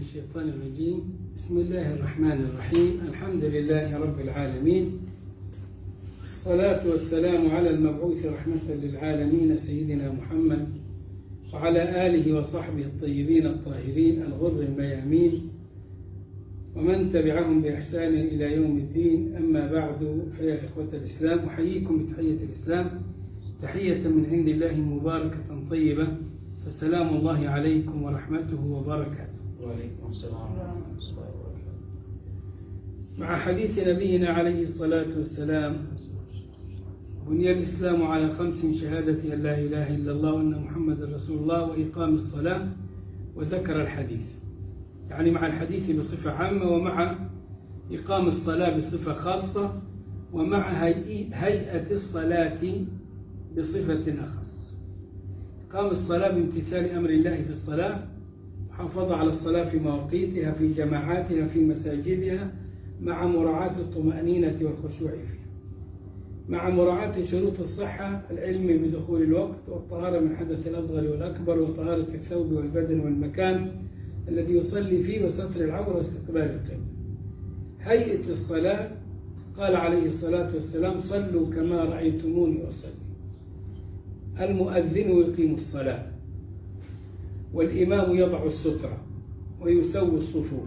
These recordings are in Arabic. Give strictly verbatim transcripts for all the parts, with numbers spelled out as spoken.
الشيطان الرجيم. بسم الله الرحمن الرحيم. الحمد لله رب العالمين، والصلاة والسلام على المبعوث رحمة للعالمين سيدنا محمد وعلى آله وصحبه الطيبين الطاهرين الغر الميامين ومن تبعهم بإحسان إلى يوم الدين. أما بعد، فيا إخوة الإسلام، أحييكم بتحية الإسلام، تحية من عند الله مباركة طيبة، فسلام الله عليكم ورحمته وبركاته. وعليكم السلام ورحمة الله وبركاته. مع حديث نبينا عليه الصلاة والسلام: بني الإسلام على خمس: شهادة أن لا إله إلا الله وأن محمد رسول الله وإقام الصلاة. وذكر الحديث، يعني مع الحديث بصفة عامة، ومع إقام الصلاة بصفة خاصة، ومع هيئة الصلاة بصفة أخص. إقام الصلاة بامتثال أمر الله في الصلاة، محافظة على الصلاة في مواقيتها، في جماعاتها، في مساجدها، مع مراعاة الطمأنينة والخشوع فيها، مع مراعاة شروط الصحة: العلم بدخول الوقت، والطهارة من الحدث الأصغر والأكبر، وطهارة الثوب والبدن والمكان الذي يصلي فيه، وستر العورة واستقبال القبلة. هيئة الصلاة: قال عليه الصلاة والسلام: صلوا كما رأيتموني أصلي. المؤذن يقيم الصلاة، والإمام يضع السترة ويسوي الصفوف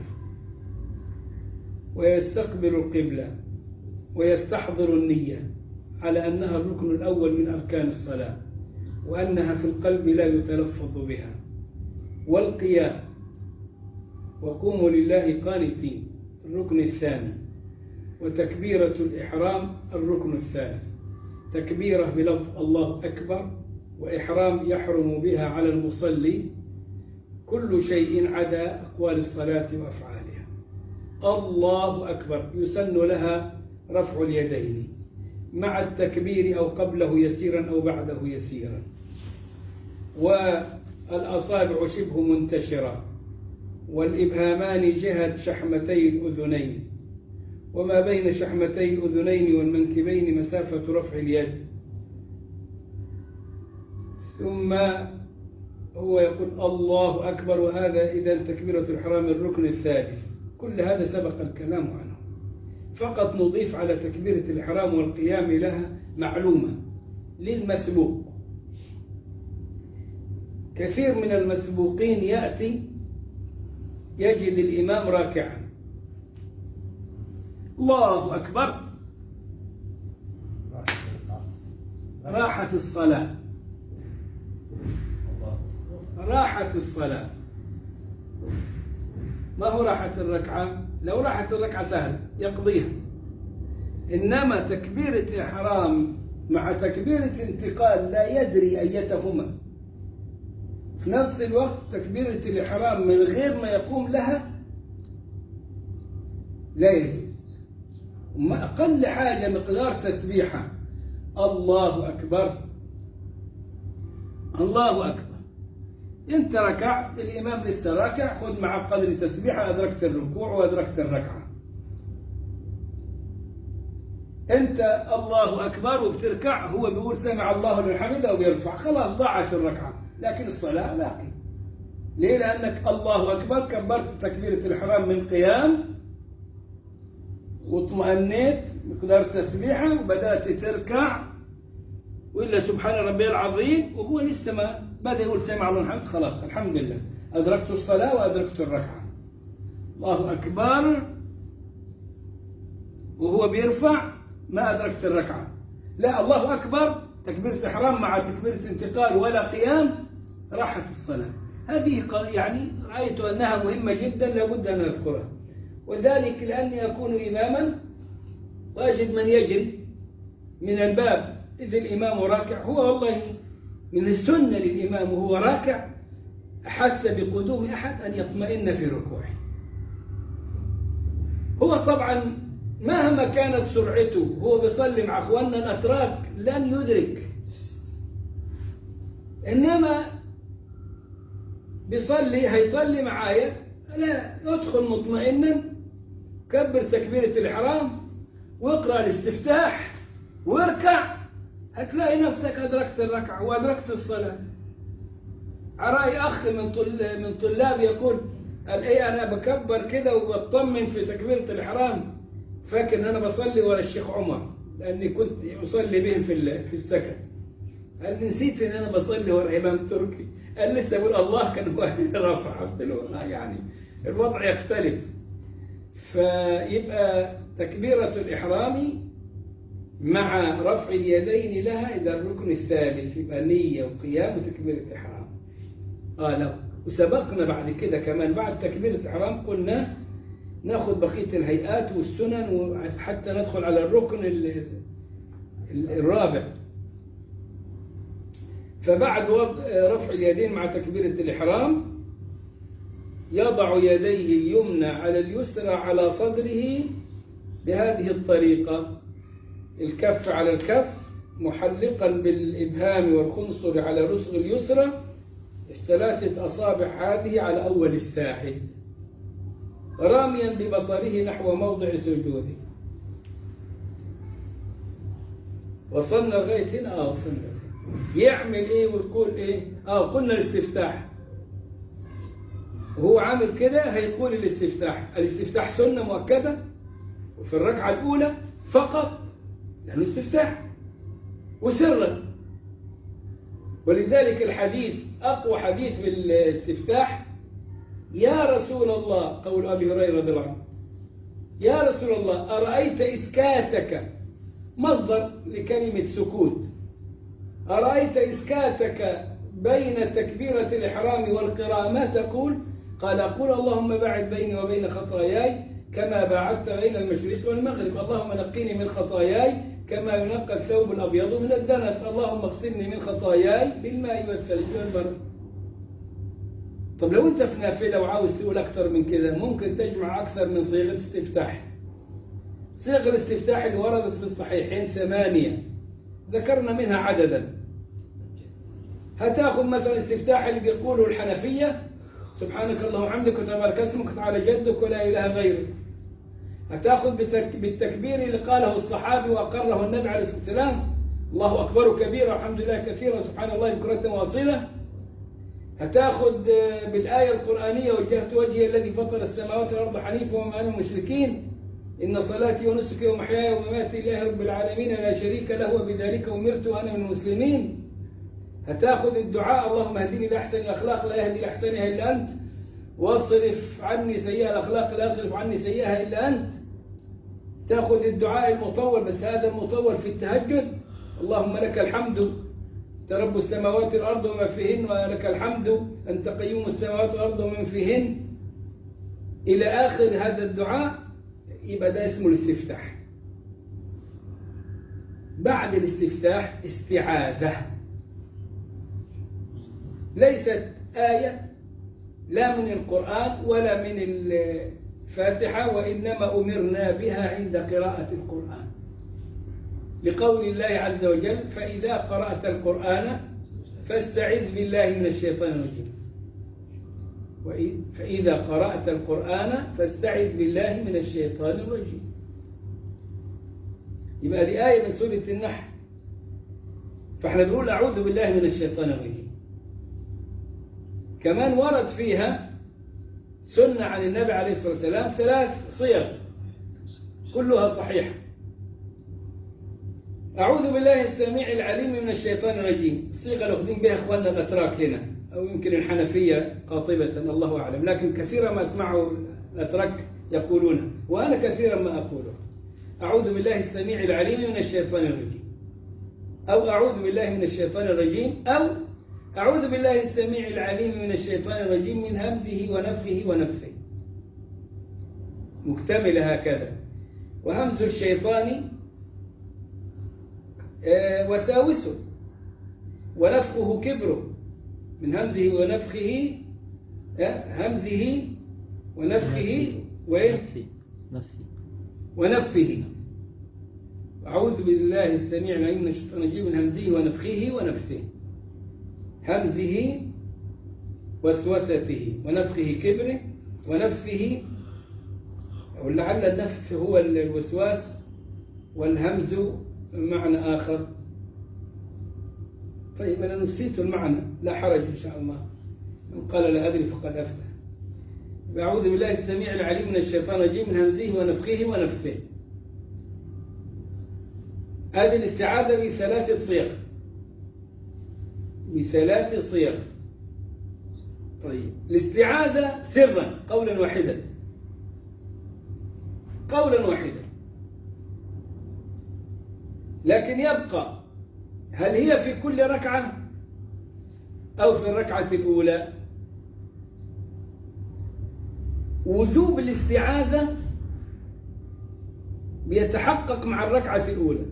ويستقبل القبلة ويستحضر النية على أنها الركن الأول من أركان الصلاة، وأنها في القلب لا يتلفظ بها. والقيام: وقوموا لله قانتين، الركن الثاني. وتكبيرة الإحرام الركن الثالث، تكبيرة بلفظ الله أكبر، وإحرام يحرم بها على المصلي كل شيء عدا أقوال الصلاة وأفعالها. الله أكبر يسن لها رفع اليدين مع التكبير أو قبله يسيرا أو بعده يسيرا، والأصابع شبه منتشرة، والإبهامان جهة شحمتي الأذنين، وما بين شحمتي الأذنين والمنكبين مسافة رفع اليد. ثم هو يقول الله أكبر، وهذا إذا تكبيرة الإحرام الركن الثالث. كل هذا سبق الكلام عنه، فقط نضيف على تكبيرة الإحرام والقيام لها معلومة للمسبوق. كثير من المسبوقين يأتي يجد الإمام راكعا، الله أكبر، راحت الصلاة، راحت الصلاة. ما هو راحت الركعة؟ لو راحت الركعة سهل يقضيها، إنما تكبيرة الإحرام مع تكبيرة الانتقال لا يدري أيتهما. في نفس الوقت تكبيرة الإحرام من غير ما يقوم لها لا يجوز. أقل حاجة مقدار تسبيحة: الله أكبر، الله أكبر. أنت ركعت، الإمام لسه راكع، خذ مع قدر تسبيحة أدركت الركوع وأدركت الركعة. أنت الله أكبر وبتركع، هو بيقول سمع الله لمن حمده وبيرفع، خلاص ضاعت الركعة، لكن الصلاة باقي. ليه؟ لأنك الله أكبر كبرت تكبيرة الإحرام من قيام، واطمأنيت مقدار تسبيحة، وبدأت تركع، وإلا سبحان ربي العظيم، وهو لسه ما بدأ يقول سمع الله لمن حمده، خلاص الحمد لله أدركت الصلاة وأدركت الركعة. الله أكبر وهو بيرفع، ما أدركت الركعة. لا، الله أكبر تكبيرة إحرام مع تكبيرة انتقال ولا قيام، راحت الصلاة. هذه يعني رأيت أنها مهمة جدا، لابد أن أذكرها. وذلك لأني أكون إماما وأجد من يجري من الباب إذ الإمام راكع. هو والله من السنة للإمام وهو راكع أحس بقدوم أحد أن يطمئن في ركوعه. هو طبعا مهما كانت سرعته هو بيصلي مع أخواننا الأتراك لن يدرك، إنما بيصلي هيصلي معايا، لا، يدخل مطمئنا، كبر تكبيرة الإحرام واقرأ الاستفتاح واركع، هتلاقي نفسك أدركت الركعة وأدركت الصلاة. رأي أخ من من طلاب يقول: قال إيه أنا بكبر كده وبطمن في تكبيرة الإحرام فاكر إن أنا بصلي ورا الشيخ عمر لأني كنت أصلي بهم في في السكن. قال لي نسيت إن أنا بصلي ورا إمام تركي. قال لسه بقول الله كان هو رافع. قلت له يعني الوضع يختلف. فيبقى تكبيرة الإحرام مع رفع اليدين لها إذا الركن الثالث يبقى نية وقيام وتكبيرة إحرام. آه لو وسبقنا بعد كده كمان بعد تكبيرة الإحرام قلنا ناخذ بقية الهيئات والسنن وحتى ندخل على الركن الرابع. فبعد رفع اليدين مع تكبيرة الإحرام يضع يديه اليمنى على اليسرى على صدره بهذه الطريقة، الكف على الكف محلقا بالإبهام والخنصر على رسغ اليسرى، الثلاثة أصابع هذه على أول الساعد، راميا ببصره نحو موضع سجوده. وصلنا لغاية هنا؟ اه وصلنا. يعمل ايه ويقول ايه؟ اه قلنا الاستفتاح. وهو عامل كده هيقول الاستفتاح. الاستفتاح سنة مؤكدة وفي الركعة الأولى فقط لأنه استفتاح وسرا. ولذلك الحديث أقوى حديث في الاستفتاح يا رسول الله، قول أبي هريرة رضي الله عنه، يا رسول الله أرأيت إسكاتك، مصدر لكلمة سكوت، أرأيت إسكاتك بين تكبيرة الإحرام والقراءة ما تقول؟ قال أقول اللهم باعد بيني وبين خطاياي كما باعدت بين المشرق والمغرب، اللهم نقيني من خطاياي كما ينقى الثوب الأبيض من الدنس، اللهم اغسلني من خطاياي بالماء والثلج والبرد. طب لو أنت في نافلة وعاوز تقول أكثر من كده ممكن تجمع أكثر من صيغة استفتاح. صيغ الاستفتاح اللي وردت في الصحيحين ثمانية ذكرنا منها عددا. هتاخذ مثلا الاستفتاح اللي بيقوله الحنفية سبحانك اللهم وبحمدك وتبارك اسمك وتعالى جدك ولا إله غيرك. هتاخذ بالتكبير اللي قاله الصحابي وأقره النبي عليه الصلاة والسلام الله أكبر كبيرا والحمد لله كثيرا سبحان الله بكرة واصيلة. هتاخذ بالآية القرآنية وجهت وجهي الذي فطر السماوات والأرض حنيفا وما أنا مشركين إن صلاتي ونسكي ومحياي ومماتي لله رب العالمين لا شريك له وبذلك أمرت وأنا من المسلمين. هتاخذ الدعاء اللهم اهدني لأحسن الأخلاق لا يهدي لأحسنها إلا أنت واصرف عني سيئة الأخلاق لا يصرف عني سيئها إلا أنت. تاخذ الدعاء المطول بس هذا المطول في التهجد اللهم لك الحمد رب السماوات والأرض وما فيهن ولك الحمد أنت قيوم السماوات والأرض ومن فيهن إلى آخر هذا الدعاء. يبقى ده اسمه الاستفتاح. بعد الاستفتاح استعاذة، ليست آية لا من القرآن ولا من الفاتحة وإنما أمرنا بها عند قراءة القرآن لقول الله عز وجل فإذا قرأت القرآن فاستعذ بالله من الشيطان الرجيم. فإذا قرأت القرآن فاستعذ بالله من الشيطان الرجيم. يبقى دي آية من سورة النحل. فاحنا بنقول أعوذ بالله من الشيطان الرجيم. كمان ورد فيها سنة عن النبي عليه الصلاة والسلام ثلاث صيغ كلها صحيحة. أعوذ بالله السميع العليم من الشيطان الرجيم، الصيغة اللي واخدين بها إخواننا الأتراك هنا أو يمكن الحنفية قاطبة الله أعلم، لكن كثيرا ما أسمعه الأتراك يقولونها وأنا كثيرا ما أقوله. أعوذ بالله السميع العليم من الشيطان الرجيم، أو أعوذ بالله من الشيطان الرجيم، أو أعوذ بالله السميع العليم من الشيطان الرجيم من همزه ونفخه ونفثه، مكتملة هكذا. وهمز الشيطان وساوسه ونفخه كبره، من همزه ونفخه همزه ونفخه ونفثه. أعوذ بالله السميع العليم من الشيطان الرجيم من همزه ونفخه ونفثه، همزه وسوسته ونفخه كبره ونفثه، ولعل النفث هو الوسواس والهمز معنى آخر. طيب أنا نسيت المعنى لا حرج إن شاء الله، من قال لا أدري فقد أفتى. أعوذ بالله السميع العليم من الشيطان الرجيم من همزه ونفخه ونفثه. هذه الاستعاذة بثلاث صيغ بثلاث صيغ. طيب الاستعاذة سرا قولا واحدا قولا واحدا، لكن يبقى هل هي في كل ركعة أو في الركعة الأولى؟ وجوب الاستعاذة بيتحقق مع الركعة الأولى،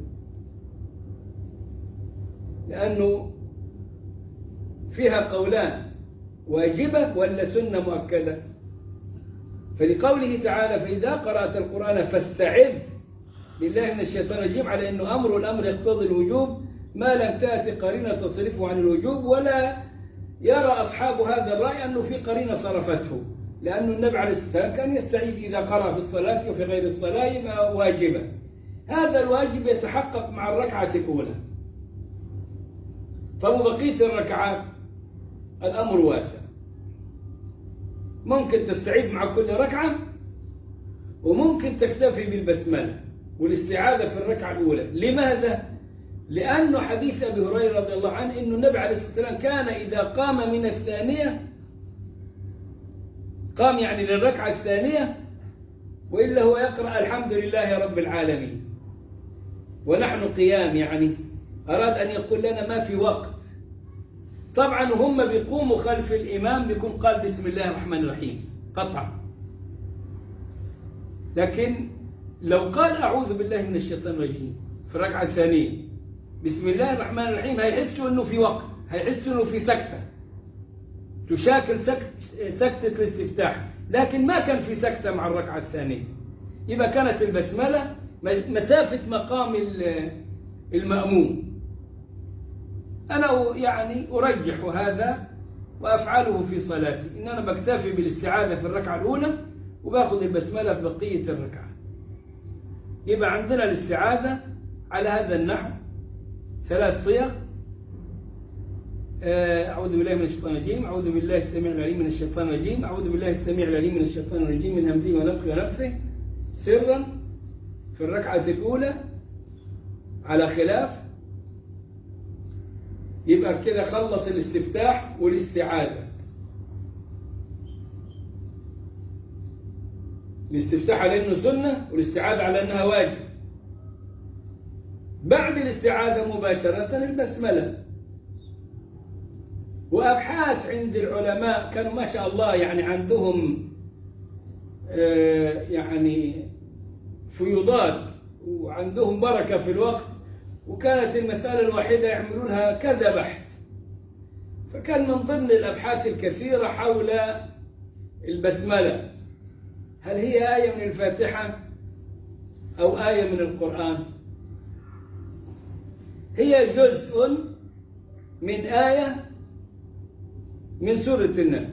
لأنه فيها قولان: واجبة ولا سنة مؤكدة؟ فلقوله تعالى: فإذا قرأت القرآن فاستعذ بالله من الشيطان الرجيم، على أنه أمر الأمر يقتضي الوجوب ما لم تأتي قرينة تصرفه عن الوجوب، ولا يرى أصحاب هذا الرأي أنه في قرينة صرفته، لأن النبي عليه الصلاة والسلام كان يستعيذ إذا قرأ في الصلاة وفي غير الصلاة يبقى واجبة. هذا الواجب يتحقق مع الركعة الأولى، فبقية الركعات الأمر واسع، ممكن تستعيذ مع كل ركعة، وممكن تكتفي بالبسملة والاستعاذة في الركعة الأولى. لماذا؟ لأنه حديث أبي هريرة رضي الله عنه أن النبي عليه الصلاة والسلام كان إذا قام من الثانية، قام يعني للركعة الثانية، وإلا هو يقرأ الحمد لله رب العالمين ونحن قيام، يعني أراد أن يقول لنا ما في وقت. طبعا هم بيقوموا خلف الإمام بيكون قال بسم الله الرحمن الرحيم قطعا، لكن لو قال أعوذ بالله من الشيطان الرجيم في الركعة الثانية بسم الله الرحمن الرحيم، هيحسوا أنه في وقت، هيحسوا أنه في سكتة تشاكل سكت سكتة الاستفتاح، لكن ما كان في سكتة مع الركعة الثانية، يبقى كانت البسملة مسافة مقام المأموم. أنا يعني أرجح هذا وأفعله في صلاتي، إن أنا بكتفي بالاستعاذة في الركعة الأولى وباخذ البسملة في بقية الركعة. يبقى عندنا الاستعاذة على هذا النحو ثلاث صيغ: أعوذ بالله من الشيطان الرجيم، أعوذ بالله السميع العليم من الشيطان الرجيم، أعوذ بالله السميع العليم من الشيطان الرجيم من همزه ونفخه ونفثه، سرا في الركعة الأولى على خلاف. يبقى كده خلص الاستفتاح والاستعاذة. الاستفتاح على أنه سنة والاستعاذة على أنها واجب. بعد الاستعاذة مباشرة البسملة. وأبحاث عند العلماء كانوا ما شاء الله يعني عندهم آه يعني فيوضات وعندهم بركة في الوقت، وكانت المسألة الواحدة يعملونها كذا بحث. فكان من ضمن الأبحاث الكثيرة حول البسملة، هل هي آية من الفاتحة أو آية من القرآن؟ هي جزء من آية من سورة النمل: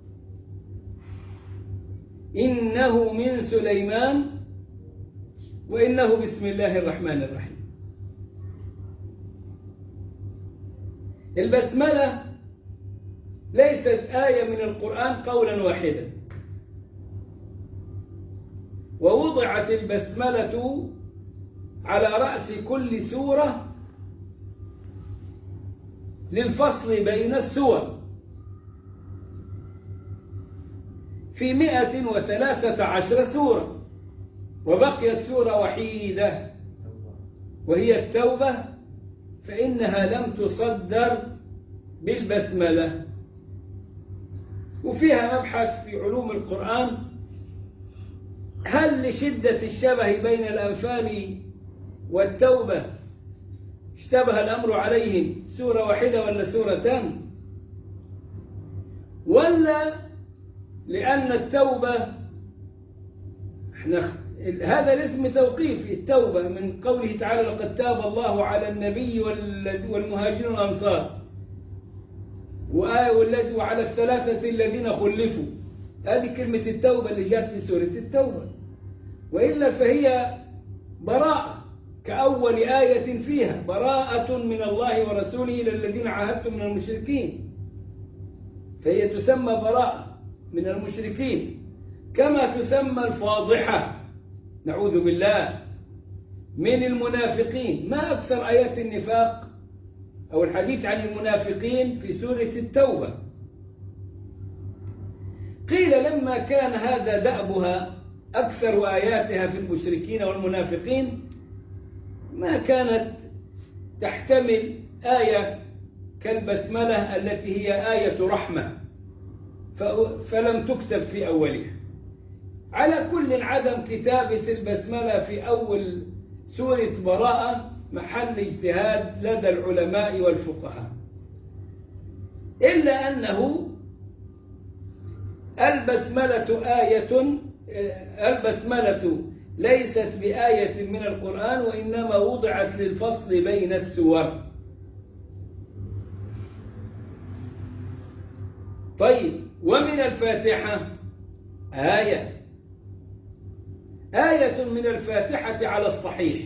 إنه من سليمان وإنه بسم الله الرحمن الرحيم. البسملة ليست آية من القرآن قولا واحدا، ووضعت البسملة على رأس كل سورة للفصل بين السور في مئة وثلاثة عشر سورة، وبقيت سورة وحيدة وهي التوبة، فإنها لم تصدر بالبسملة. وفيها مبحث في علوم القرآن: هل لشدة الشبه بين الأنفال والتوبة اشتبه الأمر عليهم سورة واحدة ولا سورتان، ولا لأن التوبة احنا هذا الاسم توقيفي، التوبة من قوله تعالى: لقد تاب الله على النبي والمهاجرين والأنصار، وآية وعلى الثلاثة الذين خلفوا. هذه كلمة التوبة اللي جاءت في سورة التوبة، وإلا فهي براءة كأول آية فيها: براءة من الله ورسوله إلى الذين عاهدتم من المشركين. فهي تسمى براءة من المشركين، كما تسمى الفاضحة نعوذ بالله من المنافقين. ما أكثر آيات النفاق أو الحديث عن المنافقين في سورة التوبة. قيل لما كان هذا دأبها أكثر آياتها في المشركين والمنافقين ما كانت تحتمل آية كالبسملة التي هي آية رحمة فلم تكتب في أولها. على كل عدم كتابة البسملة في أول سورة براءة محل اجتهاد لدى العلماء والفقهاء، إلا أنه البسملة آية البسملة ليست بآية من القرآن وإنما وضعت للفصل بين السور. طيب ومن الفاتحة آية آية من الفاتحة على الصحيح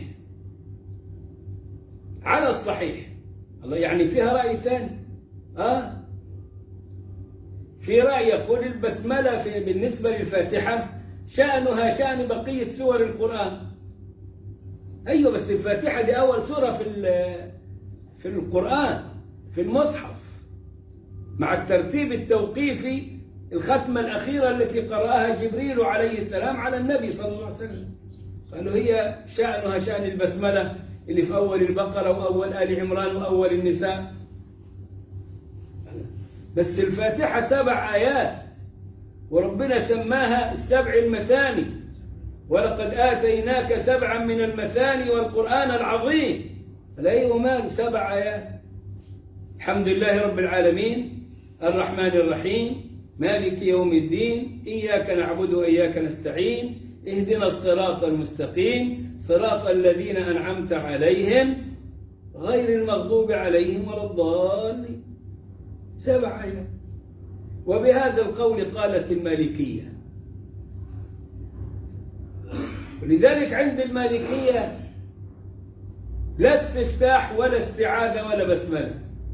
على الصحيح الله يعني فيها رأي ثاني. آه في رأي يقول البسملة في بالنسبة للفاتحة شأنها شأن بقية سور القرآن. أيوة بس الفاتحة دي أول سورة في في القرآن في المصحف مع الترتيب التوقيفي، الختمة الأخيرة التي قرأها جبريل عليه السلام على النبي صلى الله عليه وسلم، قالوا هي شأنها شأن البسملة اللي في أول البقرة وأول آل عمران وأول النساء. بس الفاتحة سبع آيات وربنا سماها السبع المثاني، ولقد آتيناك سبعا من المثاني والقرآن العظيم. لا ومال سبع آيات. الحمد لله رب العالمين الرحمن الرحيم مالك يوم الدين إياك نعبد وإياك نستعين اهدنا الصراط المستقيم صراط الذين أنعمت عليهم غير المغضوب عليهم ولا الضالين. سبع آيات. وبهذا القول قالت المالكية. ولذلك عند المالكية لا استفتاح ولا استعاذة ولا بسملة،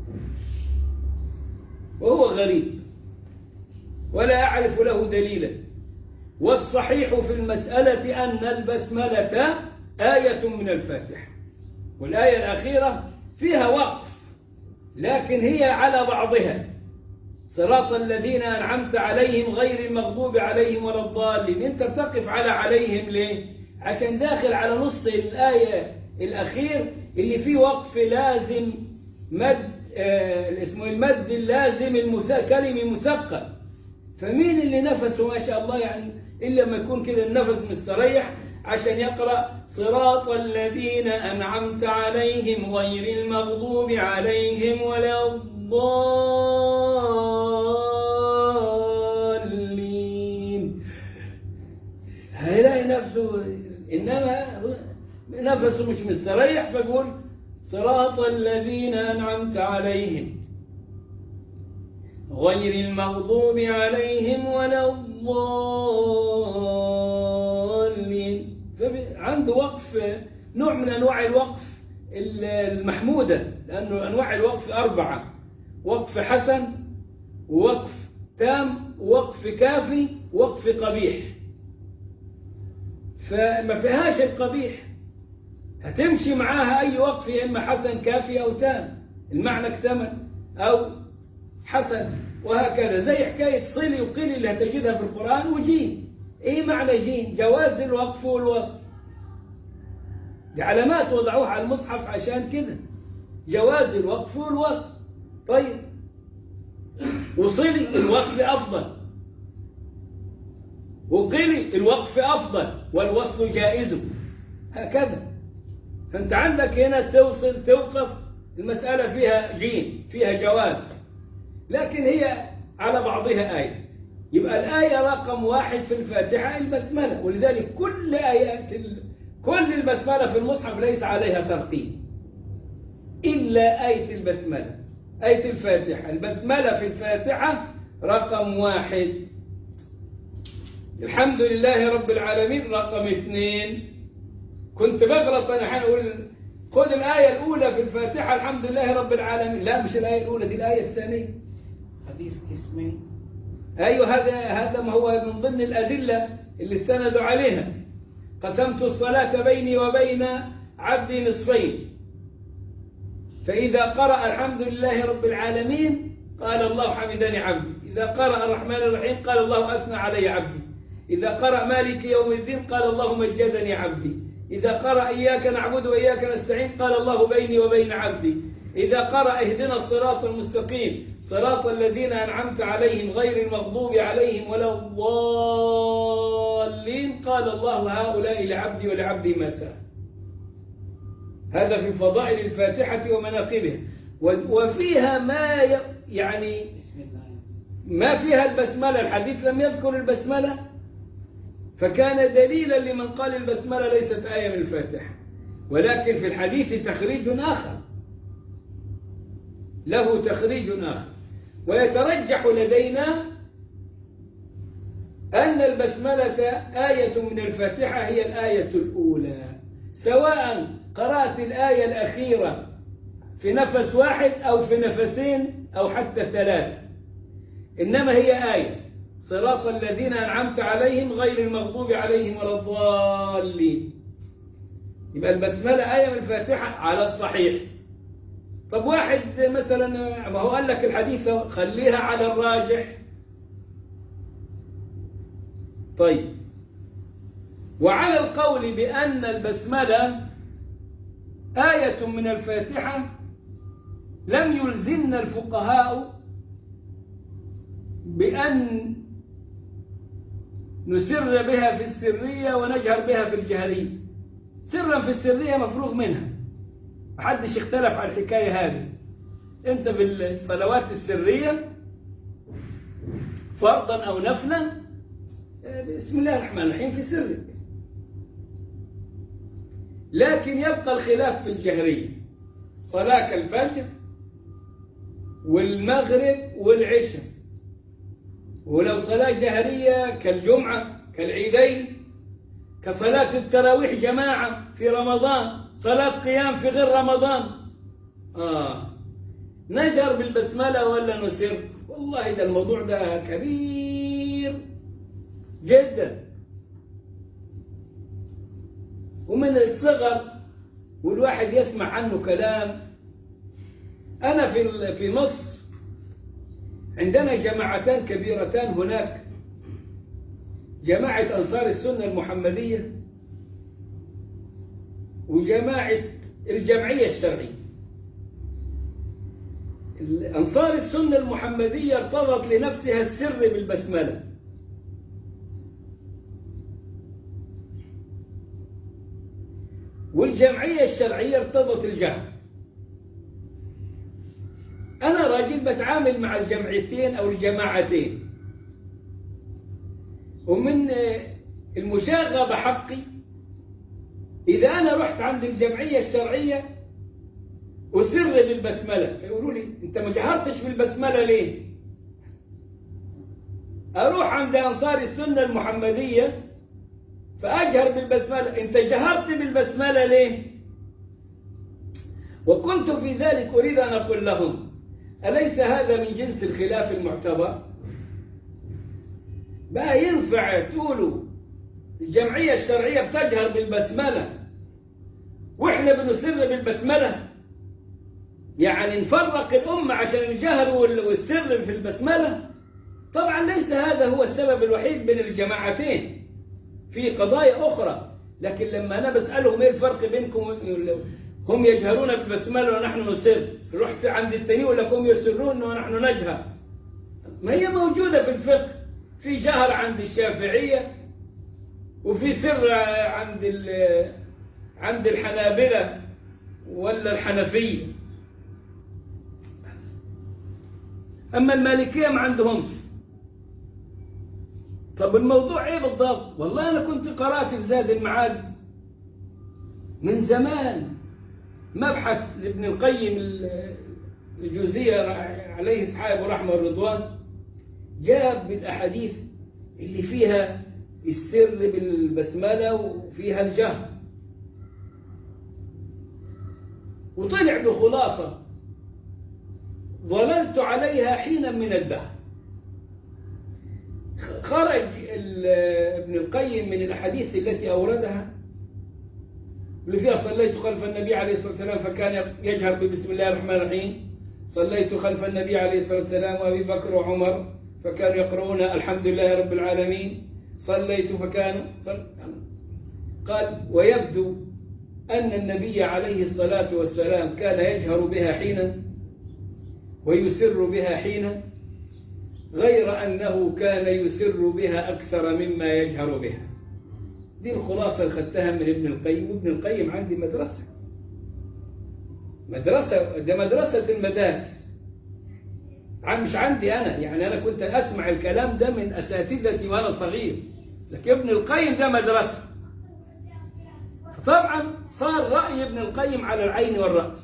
وهو غريب ولا أعرف له دليلا. والصحيح في المسألة أن البسملة آية من الفاتحة، والآية الأخيرة فيها وقف لكن هي على بعضها صراط الذين أنعمت عليهم غير المغضوب عليهم ولا الضالين. أنت بتقف على عليهم ليه؟ عشان داخل على نص الآية الأخير اللي فيه وقف لازم مد آه اسمه المد اللازم المسا... كلمة مثقل. فمين اللي نفسه ما شاء الله يعني إلا لما يكون كده النفس مستريح عشان يقرأ صراط الذين أنعمت عليهم غير المغضوب عليهم ولا الضالين. هيلاقي نفسه إنما نفسه مش مستريح فيقول صراط الذين أنعمت عليهم غير المغضوب عليهم ولا الضالين. عنده وقف نوع من أنواع الوقف المحمودة، لأنه أنواع الوقف أربعة: وقف حسن ووقف تام ووقف كافي ووقف قبيح. فما فيهاش القبيح، هتمشي معاها أي وقف يا إما حسن كافي أو تام، المعنى اكتمل أو حسن، وهكذا. زي حكاية صلي وقلي اللي هتجدها في القرآن وجين. إيه معنى جين؟ جواز الوقف والوصف. دي علامات وضعوها على المصحف عشان كده، جواز الوقف والوصف. طيب وصلي الوقف أفضل، وقلي الوقف أفضل والوصف جائز، هكذا. فأنت عندك هنا توصل توقف، المسألة فيها جين فيها جواز، لكن هي على بعضها آية. يبقى الآية رقم واحد في الفاتحة البسملة، ولذلك كل آيات كل البسملة في المصحف ليس عليها ترتيب إلا آية البسملة، آية الفاتحة. البسملة في الفاتحة رقم واحد، الحمد لله رب العالمين رقم اثنين. كنت بغلط أنا حين أقول خذ الآية الأولى في الفاتحة الحمد لله رب العالمين، لا مش الآية الأولى، دي الآية الثانية. حديث اسمي أيوه هذا هذا ما هو من ضمن الأدلة اللي استندوا عليها. قسمت الصلاة بيني وبين عبدي نصفين، فإذا قرأ الحمد لله رب العالمين قال الله حمدني عبدي، إذا قرأ الرحمن الرحيم قال الله أثنى علي عبدي، إذا قرأ مالك يوم الدين قال الله مجدني عبدي، إذا قرأ إياك نعبد وإياك نستعين قال الله بيني وبين عبدي، إذا قرأ اهدنا الصراط المستقيم صراط الذين أنعمت عليهم غير المغضوب عليهم ولا الضالين قال الله هؤلاء لعبدي ولعبدي ما سأل. هذا في فضائل الفاتحة ومناقبها، وفيها ما يعني ما فيها البسملة. الحديث لم يذكر البسملة، فكان دليلا لمن قال البسملة ليست آية من الفاتحة، ولكن في الحديث تخريج آخر، له تخريج آخر. ويترجح لدينا أن البسملة آية من الفاتحة هي الآية الأولى، سواء قرأت الآية الأخيرة في نفس واحد أو في نفسين أو حتى ثلاث، إنما هي آية صراط الذين أنعمت عليهم غير المغضوب عليهم ولا الضالين. يبقى البسملة آية من الفاتحة على الصحيح. طب واحد مثلا ما هو قال لك الحديث خليها على الراجح. طيب، وعلى القول بأن البسملة آية من الفاتحة لم يلزمنا الفقهاء بأن نسر بها في السرية ونجهر بها في الجهرية. سرا في السرية مفروغ منها، محدش اختلف على الحكاية هذه. انت في الصلوات السرية فرضا أو نفلا بسم الله الرحمن الرحيم في سرك، لكن يبقى الخلاف في الجهرية، صلاة كالفجر والمغرب والعشاء، ولو صلاة جهرية كالجمعة كالعيدين، كصلاة التراويح جماعة في رمضان، صلاة قيام في غير رمضان. آه نجر بالبسملة ولا نسر؟ والله ده الموضوع ده كبير جدا ومن الصغر، والواحد يسمع عنه كلام. أنا في في مصر عندنا جماعتان كبيرتان هناك، جماعة أنصار السنة المحمدية وجماعة الجمعية الشرعية. أنصار السنة المحمدية ارتضت لنفسها السر بالبسملة، والجمعية الشرعية ارتضت الجهر. أنا راجل بتعامل مع الجمعيتين أو الجماعتين، ومن المشاغبة حقي إذا أنا رحت عند الجمعية الشرعية أسر بالبسملة، فيقولوا لي أنت ما جهرتش بالبسملة ليه؟ أروح عند أنصار السنة المحمدية فأجهر بالبسملة، أنت جهرت بالبسملة ليه؟ وكنت في ذلك أريد أن أقول لهم أليس هذا من جنس الخلاف المعتبر؟ بقى ينفع تقولوا الجمعية الشرعية بتجهر بالبسملة وإحنا بنسر بالبسملة؟ يعني نفرق الأمة عشان الجهر والسر في البسملة؟ طبعا ليس هذا هو السبب الوحيد بين الجماعتين، في قضايا أخرى. لكن لما أنا بسألهم إيه الفرق بينكم، هم يجهرون بالبسملة ونحن نسر، رحت عند التاني يقول لك هم يسرون ونحن نجهر. ما هي موجودة في الفقه، في جهر عند الشافعية وفي سر عند عند الحنابلة ولا الحنفية. أما المالكية ما عندهمش. طب الموضوع إيه بالضبط؟ والله أنا كنت قرأت في زاد المعاد من زمان مبحث لابن القيم الجوزية عليه الحائب ورحمة والرضوان، جاب بالأحاديث اللي فيها السر بالبسملة وفيها الجهر، وطلع بخلاصة ظللت عليها حينا من الدهر. خرج ابن القيم من الأحاديث التي أوردها اللي فيها صليت خلف النبي عليه الصلاة والسلام فكان يجهر ببسم الله الرحمن الرحيم، صليت خلف النبي عليه الصلاة والسلام وأبي بكر وعمر فكانوا يقرؤون الحمد لله رب العالمين، صليت فكانوا قال ويبدو أن النبي عليه الصلاة والسلام كان يجهر بها حينا ويسر بها حينا، غير أنه كان يسر بها أكثر مما يجهر بها. دي الخلاصة اللي خدتها من ابن القيم. وابن القيم عندي مدرسة مدرسة ده مدرسة المدارس، مش عندي أنا، يعني أنا كنت أسمع الكلام ده من أساتذتي وأنا صغير، لكن ابن القيم ده مدرسة. طبعا صار رأي ابن القيم على العين والرأس،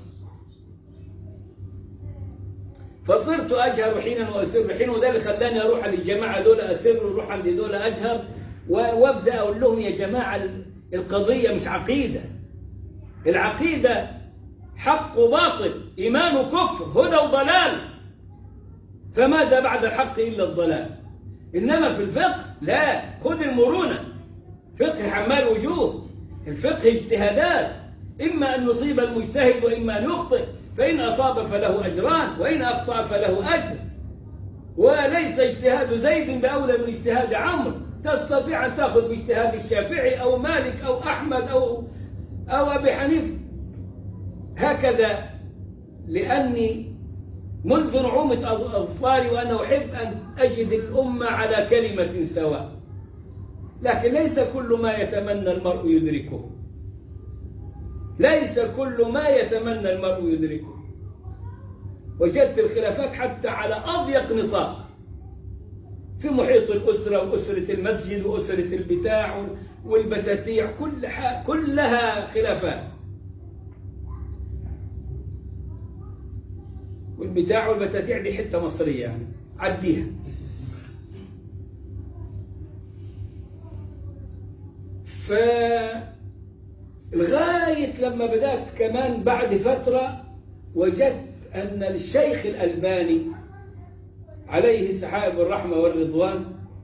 فصرت أجهر حينا وأسر حينا، وده اللي خلاني أروح للجماعة دول أسر وأروح عند دول أجهر، وابدأ أقول لهم يا جماعة القضية مش عقيدة، العقيدة حق وباطل، إيمان وكفر، هدى وضلال، فماذا بعد الحق إلا الضلال. إنما في الفقه لا، خذ المرونة، فقه حمال وجوه، الفقه اجتهادات، إما أن يصيب المجتهد وإما أن يخطئ، فإن أصاب فله أجران وإن أخطأ فله أجر، وليس اجتهاد زيد بأولى من اجتهاد عمرو، تستطيع أن تأخذ باجتهاد الشافعي أو مالك أو أحمد أو أو أبي حنيفة هكذا، لأني منذ نعومة أظفاري وأنا أحب أن أجد الأمة على كلمة سواء، لكن ليس كل ما يتمنى المرء يدركه، ليس كل ما يتمنى المرء يدركه. وجدت الخلافات حتى على أضيق نطاق في محيط الأسرة وأسرة المسجد وأسرة البتاع والبتاتيع، كل كلها خلافات، والبتاع والبتاتيع دي حتة مصرية يعني عديها. فلغاية لما بدأت كمان بعد فترة وجدت أن الشيخ الألباني عليه سحاب الرحمة والرضوان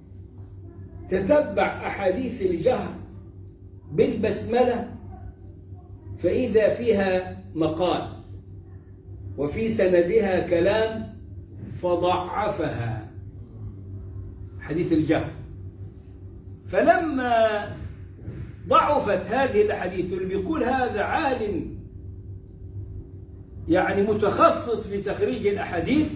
تتبع أحاديث الجهر بالبسملة فإذا فيها مقال وفي سندها كلام فضعفها، حديث الجهر. فلما ضعفت هذه الأحاديث اللي بيقول هذا عالم يعني متخصص في تخريج الأحاديث،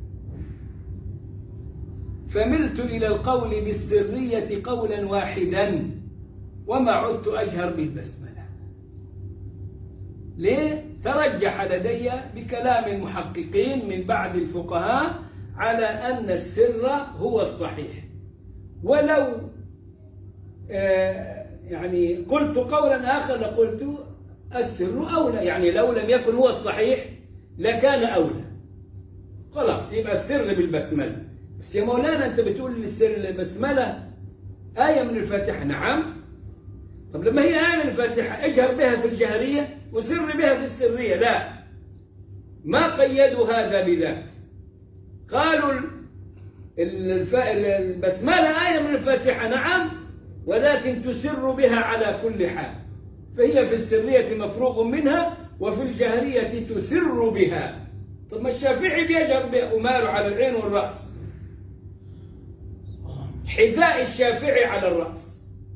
فملت إلى القول بالسرية قولا واحدا وما عدت أجهر بالبسملة. ليه؟ ترجح لدي بكلام المحققين من بعد الفقهاء على أن السر هو الصحيح، ولو آه يعني قلت قولا آخر لقلت السر أولى، يعني لو لم يكن هو الصحيح لكان أولى، خلاص يبقى السر بالبسملة. بس يا مولانا أنت بتقول لي السر البسملة آية من الفاتحة، نعم، طب لما هي آية من الفاتحة اجهر بها في الجهرية وسر بها في السرية، لا، ما قيدوا هذا بذاك، قالوا البسملة آية من الفاتحة نعم، ولكن تسر بها على كل حال، فهي في السرية مفروغ منها وفي الجهرية تسر بها. طب ما الشافعي بيجهر بها وماله على العين والرأس، حذاء الشافعي على الرأس،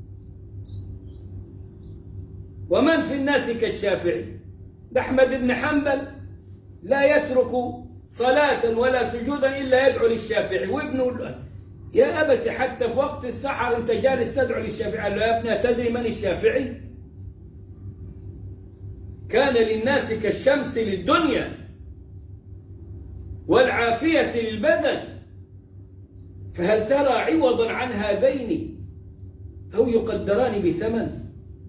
ومن في الناس كالشافعي؟ ده أحمد بن حنبل لا يترك صلاة ولا سجودا إلا يدعو للشافعي، وابنه يا أبت حتى في وقت السحر أنت جالس تدعو للشافعي، قال له يا ابني تدري من الشافعي؟ كان للناس كالشمس للدنيا والعافية للبدن، فهل ترى عوضا عن هذين أو يقدران بثمن؟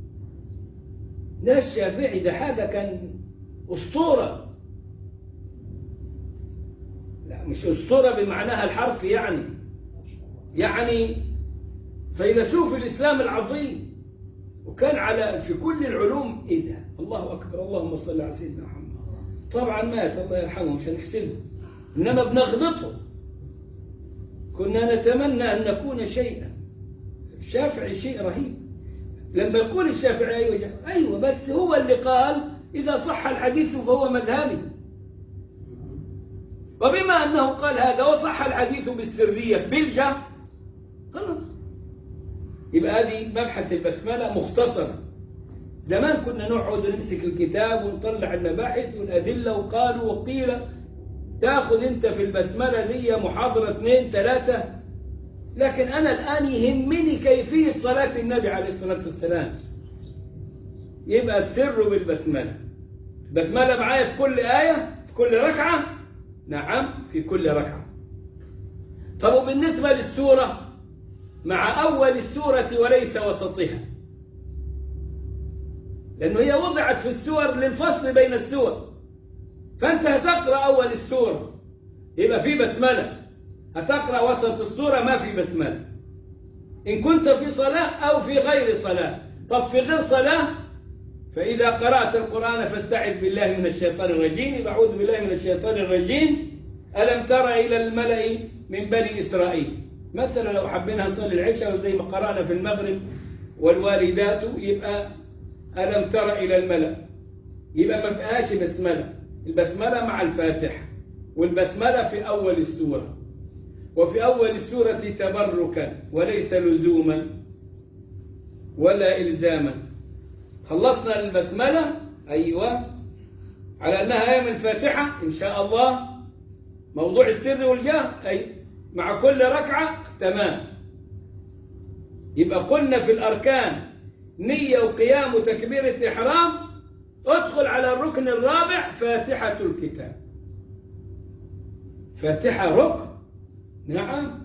ده الشافعي ده حاجة كان أسطورة، لا مش أسطورة بمعناها الحرفي، يعني يعني فيلسوف الإسلام العظيم، وكان على في كل العلوم. إيه ده؟ الله أكبر، اللهم صل على سيدنا محمد. طبعا مات الله يرحمه مش هنحسده، إنما بنغبطه. كنا نتمنى أن نكون شيئا. الشافعي شيء رهيب، لما يقول الشافعي أيوة, أيوة بس هو اللي قال إذا صح الحديث فهو مذهبي، وبما أنه قال هذا وصح الحديث بالسرية بالجهر خلاص، يبقى هذه مبحث البسملة مختصرة. زمان كنا نقعد ونمسك الكتاب ونطلع المباحث والأدلة وقالوا وقيل، تاخذ أنت في البسملة دي محاضرة اثنين ثلاثة، لكن أنا الآن يهمني كيفية صلاة النبي عليه الصلاة والسلام. يبقى السر بالبسملة. بسملة معايا في كل آية في كل ركعة؟ نعم في كل ركعة. طب وبالنسبة للسورة مع أول السورة وليس وسطها، لأنه هي وضعت في السور للفصل بين السور، فأنت هتقرأ أول السورة يبقى في بسملة، هتقرأ وسط السورة ما في بسملة، إن كنت في صلاة أو في غير صلاة. طب في غير صلاة فإذا قرأت القرآن فاستعذ بالله من الشيطان الرجيم، أعوذ بالله من الشيطان الرجيم، ألم تر إلى الملأ من بني إسرائيل. مثلا لو حبينا نصلي العشاء وزي ما قرأنا في المغرب والوالدات، يبقى ألم تر إلى الملأ، يبقى ما فيهاش بسملة. البسملة مع الفاتحة، والبسملة في أول السورة، وفي أول السورة تبركا وليس لزوما ولا إلزاما. خلصنا البسملة أيوة على أنها هي من الفاتحة إن شاء الله، موضوع السر والجهر أي مع كل ركعة تمام. يبقى قلنا في الأركان نية وقيام وتكبيرة إحرام، ادخل على الركن الرابع فاتحة الكتاب. فاتحة ركن، نعم.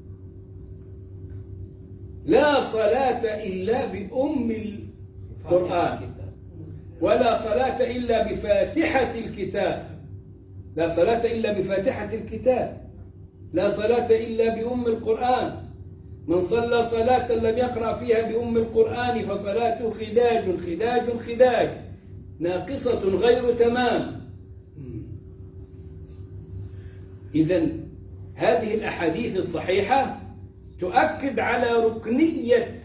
لا صلاة إلا بأم القرآن، ولا صلاة إلا بفاتحة الكتاب. لا صلاة إلا بفاتحة الكتاب، لا صلاة إلا بأم القرآن. من صلى صلاة لم يقرأ فيها بأم القرآن فصلاته خداج خداج خداج ناقصة غير تمام. إذن هذه الأحاديث الصحيحة تؤكد على ركنية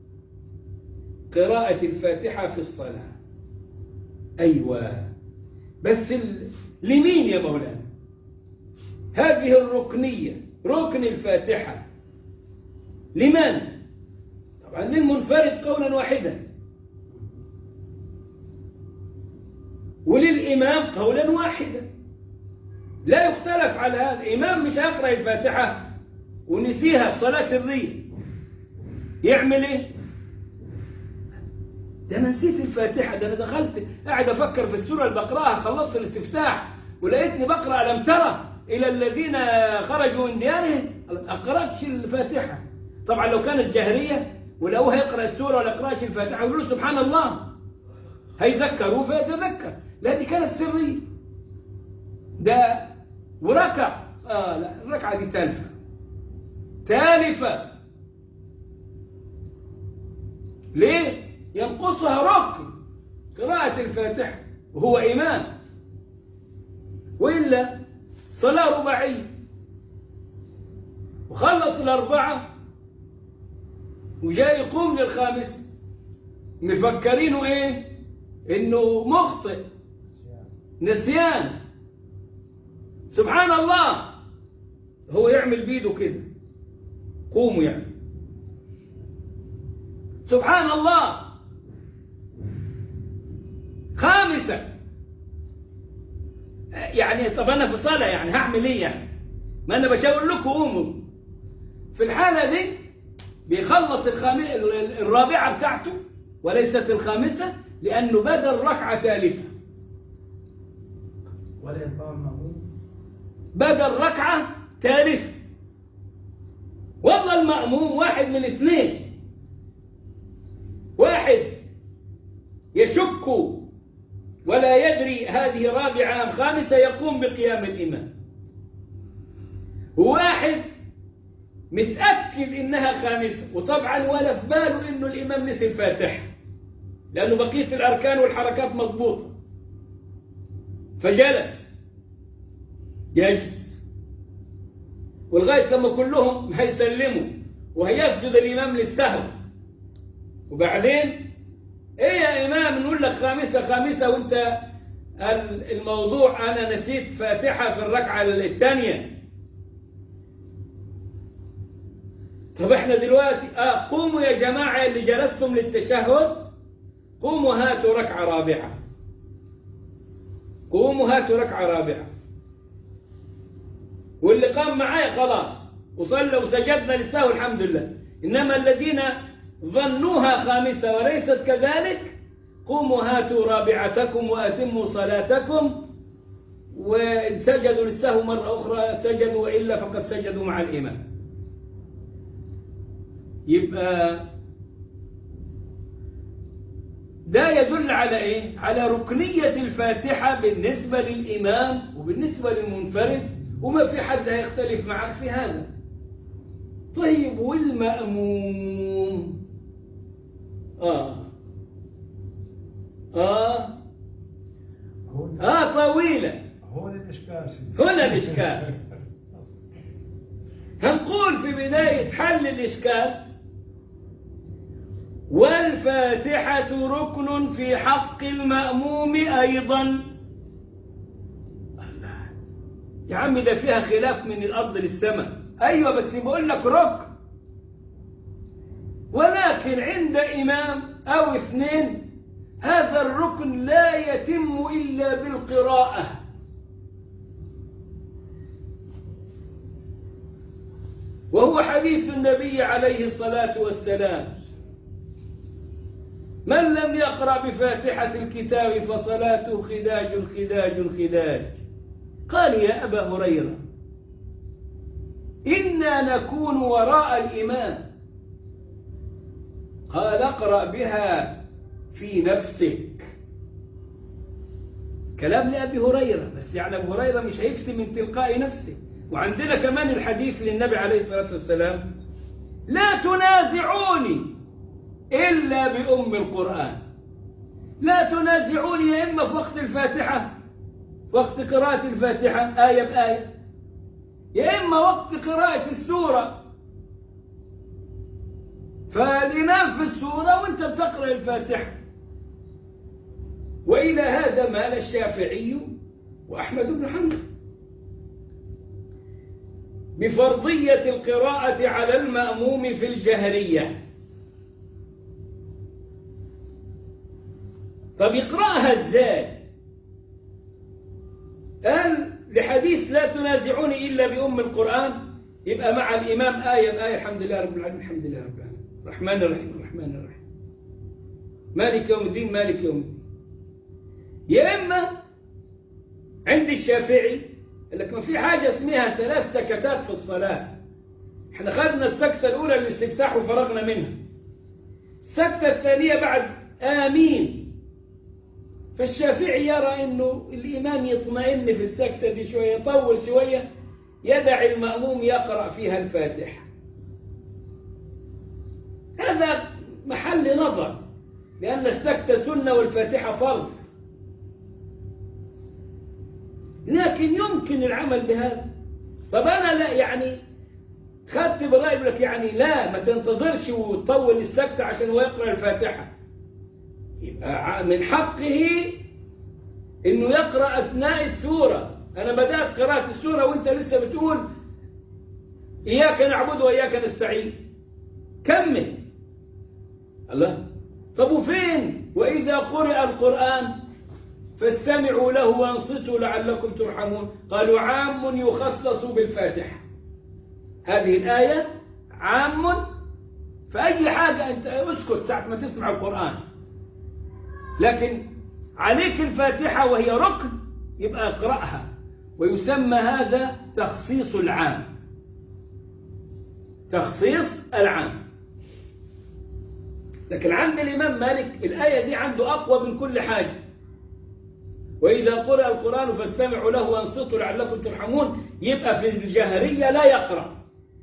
قراءة الفاتحة في الصلاة. أيوة بس ال... لمين يا مولانا هذه الركنية؟ ركن الفاتحة لمن؟ طبعا للمنفرد قولا واحدا، وللإمام قولا واحدا، لا يختلف على هذا. الإمام مش هيقرأ الفاتحة ونسيها في صلاة الريح يعمل إيه؟ ده أنا نسيت الفاتحة، ده أنا دخلت قاعد أفكر في السورة اللي بقرأها، خلصت الاستفتاح ولقيتني بقرأ ألم ترى إلى الذين خرجوا من ديارهم، ما قرأتش الفاتحة. طبعا لو كانت جهرية ولو هيقرأ السورة ولا يقرأش الفاتحة يقول له سبحان الله، هيذكروا فيتذكر. لا دي كانت سرية، ده وركع آه لا الركعة دي تالفة تالفة. ليه؟ ينقصها ركن قراءة الفاتحة وهو إمام، وإلا صلاة رباعية وخلص الأربعة وجاي يقوم للخامس مفكرينه إيه؟ إنه مخطئ نسيان. سبحان الله، هو يعمل بيده كده قوموا يعني سبحان الله. خامسة يعني طب أنا في صلاة يعني هعمل إيه يعني؟ ما أنا بشاور لكم قوموا. في الحالة دي بيخلص الخامسة الرابعة بتاعته وليست الخامسة، لأنه بدل ركعة ثالثة ولا ينفع المأموم بدل ركعة ثالثة. والله المأموم واحد من اثنين، واحد يشك ولا يدري هذه رابعة أم خامسة يقوم بقيام الإمام، وواحد متأكد إنها خامسة وطبعا ولا في باله إنه الإمام نسي الفاتحة لأنه بقية الأركان والحركات مضبوطة، فجلس يجلس ولغاية لما كلهم هيسلموا وهيسجد الإمام للسهو، وبعدين إيه يا إمام نقول لك خامسة خامسة وأنت الموضوع أنا نسيت فاتحة في الركعة الثانية. طب احنا دلوقتي آه قوموا يا جماعة اللي جلستم للتشهد، قوموا هاتوا ركعة رابعة، قوموا هاتوا ركعة رابعة. واللي قام معايا خلاص وصلى وسجدنا للسهو الحمد لله. إنما الذين ظنوها خامسة وليست كذلك، قوموا هاتوا رابعتكم وأتموا صلاتكم، وسجدوا للسهو مرة أخرى سجدوا، وإلا فقد سجدوا مع الإمام. يبقى ده يدل على إيه؟ على ركنية الفاتحة بالنسبة للإمام وبالنسبة للمنفرد، وما في حد هيختلف معك في هذا. طيب والمأموم؟ آه آه آه طويلة. هون الإشكال. هنا الإشكال. هنقول في بداية حل الإشكال: والفاتحة ركن في حق المأموم أيضا. الله يا عم ده فيها خلاف من الأرض للسماء. أيوة بس بقول لك ركن، ولكن عند إمام أو اثنين هذا الركن لا يتم إلا بالقراءة. وهو حديث النبي عليه الصلاة والسلام: من لم يقرأ بفاتحة الكتاب فصلاته خداج خداج خداج. قال يا أبا هريرة إنا نكون وراء الإمام. قال اقرأ بها في نفسك. كلام لأبي هريرة، بس يعني أبو هريرة مش هيفتي من تلقاء نفسه. وعندنا كمان الحديث للنبي عليه الصلاة والسلام: لا تنازعوني إلا بأم القرآن. لا تنازعوني يا إما في وقت الفاتحة، في وقت قراءة الفاتحة آية بآية، يا إما وقت قراءة السورة، فالإمام في السورة وأنت بتقرأ الفاتحة. وإلى هذا مال الشافعي وأحمد بن حنبل بفرضية القراءة على المأموم في الجهرية. طب يقرأها ازاي؟ قال لحديث لا تنازعوني إلا بأم القرآن، يبقى مع الإمام آية بآية: الحمد لله رب العالمين الحمد لله رب العالمين الرحمن الرحيم الرحمن الرحيم مالك يوم الدين مالك يوم الدين. يا إما عند الشافعي قال لك ما في حاجة اسمها ثلاث سكتات في الصلاة. احنا خدنا السكتة الأولى للاستفتاح وفرغنا منها. السكتة الثانية بعد آمين. فالشافعي يرى أنه الإمام يطمئن في السكتة دي شوية، يطول شوية، يدع المأموم يقرأ فيها الفاتحة. هذا محل نظر، لأن السكتة سنة والفاتحة فرض. لكن يمكن العمل بهذا. طب أنا لا يعني خدت برأي لك يعني لا ما تنتظرش وتطول السكتة عشان هو يقرأ الفاتحة. يبقى من حقه إنه يقرأ أثناء السورة. أنا بدأت قراءة السورة وأنت لسه بتقول إياك نعبد وإياك نستعين، كمل. الله، طب وفين وإذا قرئ القرآن فاستمعوا له وانصتوا لعلكم ترحمون؟ قالوا عام يخصص بالفاتحة. هذه الآية عام فأي حاجة أنت اسكت ساعة ما تسمع القرآن، لكن عليك الفاتحة وهي ركن يبقى اقرأها، ويسمى هذا تخصيص العام. تخصيص العام. لكن عند الإمام مالك الآية دي عنده أقوى من كل حاجة. وإذا قرأ القرآن فاستمعوا له وانصتوا لعلكم ترحمون، يبقى في الجهرية لا يقرأ.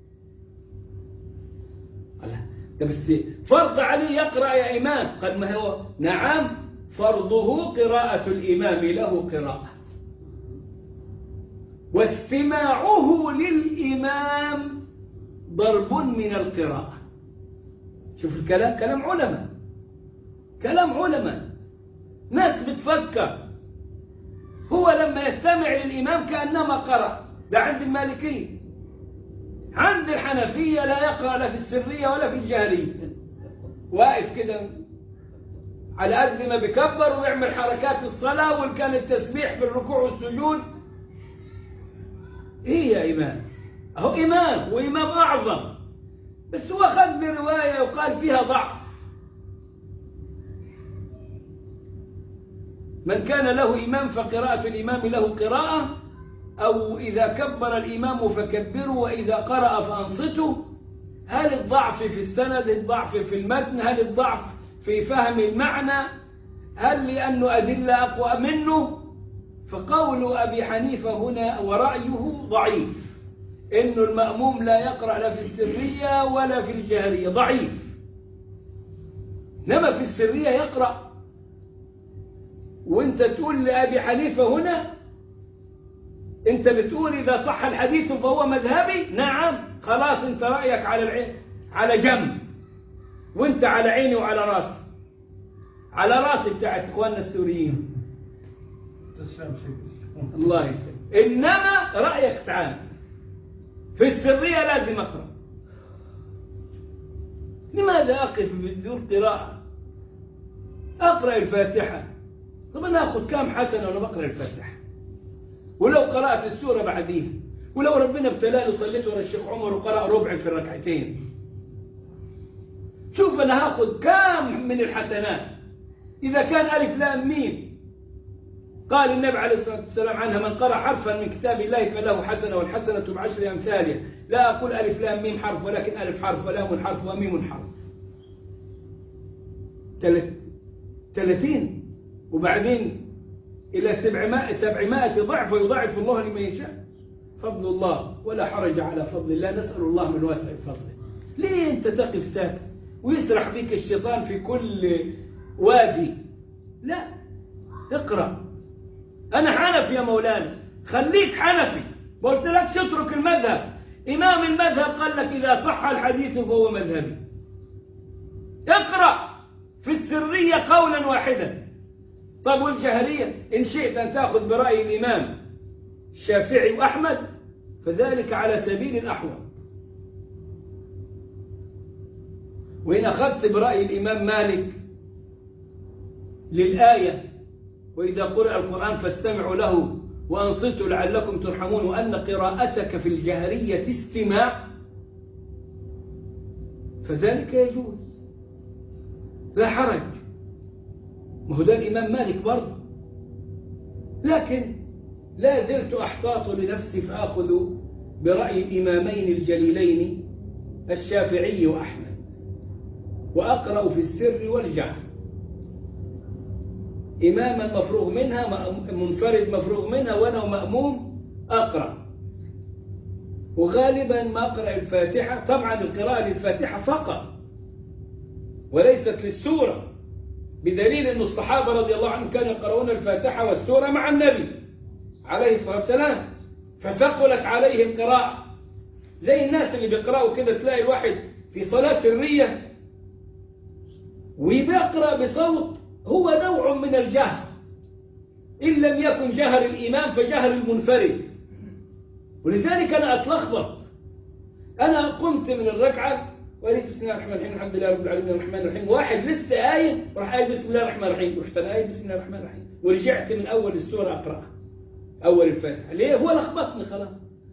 ده بس فرض عليه يقرأ يا إمام. قد ما هو نعم فرضه قراءة الإمام له قراءة. واستماعه للإمام ضرب من القراءة. شوف الكلام، كلام علماء، كلام علماء، ناس بتفكر. هو لما يستمع للإمام كأنما قرأ. ده عند المالكية. عند الحنفية لا يقرأ لا في السرية ولا في الجهرية، واقف كده على قد ما بيكبر ويعمل حركات الصلاة، وإن كان التسبيح في الركوع والسجود. إيه يا إمام؟ أهو إمام وإمام أعظم، بس هو خد برواية وقال فيها ضعف. من كان له إمام فقراءة الإمام له قراءة، أو إذا كبر الإمام فكبروا وإذا قرأ فأنصتوا. هل الضعف في السند، الضعف في المتن، هل الضعف في فهم المعنى، هل لأنه أدلة أقوى منه؟ فقول أبي حنيفة هنا ورأيه ضعيف، إنه المأموم لا يقرأ لا في السرية ولا في الجهرية، ضعيف. إنما في السرية يقرأ. وانت تقول لأبي حنيفة هنا، انت بتقول إذا صح الحديث فهو مذهبي. نعم، خلاص انت رأيك على العين على جنب، وانت على عيني وعلى راسي، على راسي بتاعت اخواننا السوريين. تسلم شيء. الله يسلم. انما رأيك تعال في السرية لازم اقرأ. لماذا اقف بدون قراءة؟ اقرأ الفاتحة. طب انا اخذ كام حسنة وانا بقرأ الفاتحة؟ ولو قرأت السورة بعديها، ولو ربنا ابتلاني وصليت ورا الشيخ عمر وقرأ ربع في الركعتين، شوف أنا هاخذ كام من الحسنات. إذا كان ألف لام ميم قال النبي عليه الصلاة والسلام عنها: من قرأ حرفا من كتاب الله فله حسنة والحسنة بعشر أمثالها. لا أقول ألف لام ميم حرف، ولكن ألف حرف ولام حرف وميم حرف. ثلاثين وبعدين إلى سبعمائة سبعمائة ضعف، ويضاعف الله لمن يشاء. فضل الله ولا حرج على فضل الله، نسأل الله من واسع فضله. ليه أنت تقف ساكت ويسرح بك الشيطان في كل وادي؟ لا، اقرأ. أنا حنفي يا مولانا، خليك حنفي. قلت لك اترك المذهب. إمام المذهب قال لك إذا صح الحديث فهو مذهبي. اقرأ في السرية قولا واحدا. طب والجهرية إن شئت أن تأخذ برأي الإمام الشافعي وأحمد فذلك على سبيل الأحوال، وإن أخذت برأي الإمام مالك للآية: وإذا قرأ القرآن فاستمعوا له وأنصتوا لعلكم ترحمون، وأن قراءتك في الجهرية استماع، فذلك يجوز لا حرج. ما هو ده الإمام مالك برضه. لكن لا زلت أحتاط لنفسي فآخذ برأي الإمامين الجليلين الشافعي وأحمد، وأقرأ في السر والجهر. إماما مفروغ منها، منفرد مفروغ منها، وأنا مأموم أقرأ. وغالبا ما أقرأ الفاتحة، طبعا القراءة للفاتحة فقط وليست للسورة، بدليل أن الصحابة رضي الله عنهم كانوا يقرؤون الفاتحة والسورة مع النبي عليه الصلاة والسلام، فثقلت عليه القراءة. زي الناس اللي بيقرأوا كده، تلاقي الواحد في صلاة سرية وبيقرأ بصوت هو نوع من الجهر، إن لم يكن جهر الإمام فجهر المنفرد. ولذلك أنا أتلخبط. أنا قمت من الركعة وقالت بسم الله الرحمن الرحيم الحمد لله رب العالمين الرحمن الرحيم، واحد لسه آية راح آية بسم الله الرحمن الرحيم، رحت أنا آية بسم الله الرحمن الرحيم، ورجعت من أول السورة أقرأها أول الفاتحة. ليه؟ هو لخبطني خلاص.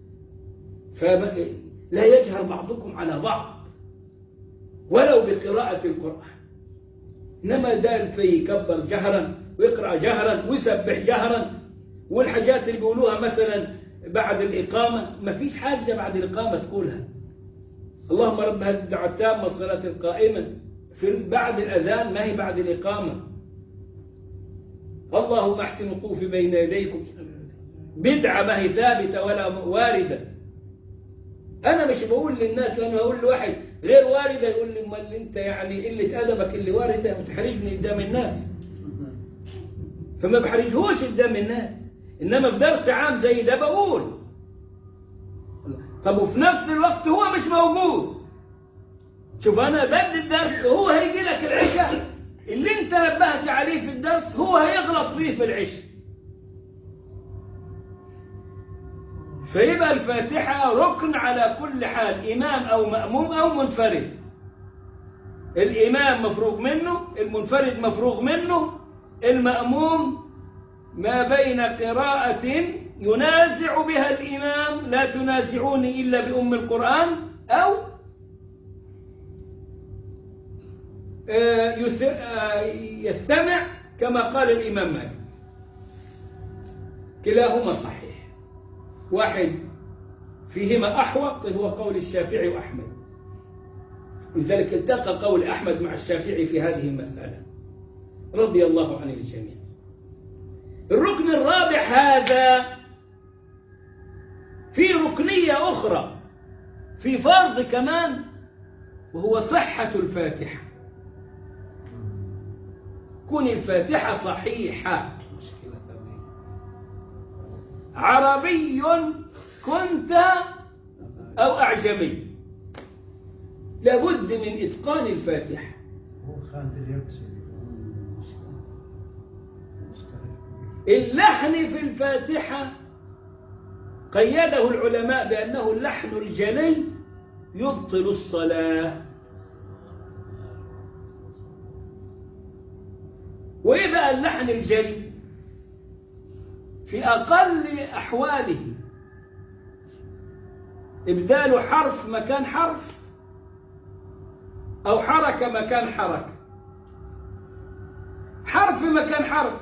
فلا يجهر بعضكم على بعض ولو بقراءة القرآن، إنما ده في يكبر جهرا ويقرأ جهرا ويسبح جهرا. والحاجات اللي بيقولوها مثلا بعد الإقامة، ما فيش حاجة بعد الإقامة تقولها: اللهم رب هذه الدعوة التامة والصلاة القائمة، في بعد الأذان، ما هي بعد الإقامة. اللهم احسن وقوفي بين يديكم، بدعة ما هي ثابتة ولا واردة. أنا مش بقول للناس، أنا أقول لواحد غير واردة يقول لي امال أنت يعني قلة أدبك اللي واردة وتحرجني قدام الناس. فما بحرجهوش قدام الناس، إنما في درس عام زي ده بقول طب وفي نفس الوقت هو مش موجود. شوف أنا بدي الدرس وهو هيجي لك العشاء اللي أنت نبهت عليه في الدرس هو هيغلط فيه في العشاء. فيبقى الفاتحة ركن على كل حال، إمام أو مأموم أو منفرد. الإمام مفروغ منه، المنفرد مفروغ منه، المأموم ما بين قراءة ينازع بها الإمام لا تنازعوني إلا بأم القرآن، أو يستمع كما قال الإمام مالك. كلاهما صحيح، واحد فيهما أحوط هو قول الشافعي وأحمد، لذلك التقى قول أحمد مع الشافعي في هذه المسألة رضي الله عن الجميع. الركن الرابع هذا في ركنية أخرى في فرض كمان، وهو صحة الفاتحة. كن الفاتحة صحيحة، عربي كنت أو أعجمي، لابد من إتقان الفاتحة. اللحن في الفاتحة قيده العلماء بأنه اللحن الجلي يبطل الصلاة. وإيه بقى اللحن الجلي؟ في أقل أحواله إبدال حرف مكان حرف أو حركة مكان حركة. حرف مكان حرف،